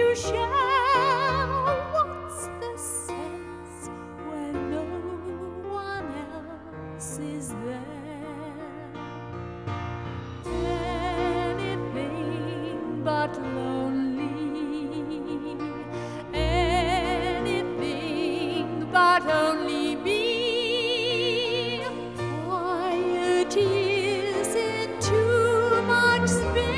you shall. What's the sense when no one else is there? Anything but